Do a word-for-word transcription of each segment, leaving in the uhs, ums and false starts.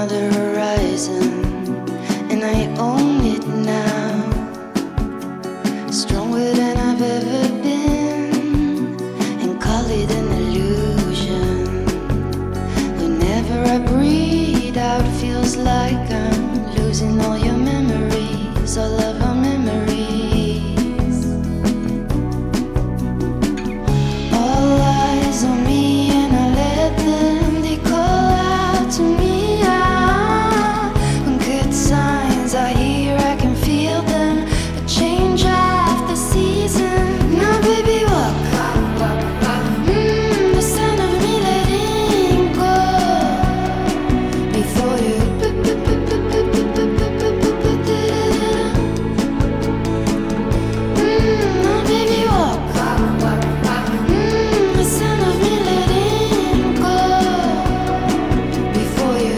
another horizon, and I own it now. Stronger than I've ever been, and call it an illusion. Whenever I breathe out, feels like I'm losing all your memories, all of our memories. All eyes on me, and I let them, they call out to me. Ah, when good signs I hear, I can feel them. A change of the season. Now, baby, walk. Mm, the sound of me letting go before you. Mm, now, baby, walk. Mm, the sound of me letting go before you.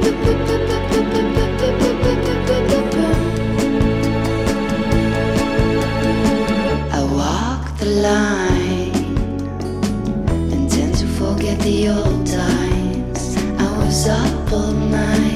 I walk the line and tend to forget the old times. I was up all night.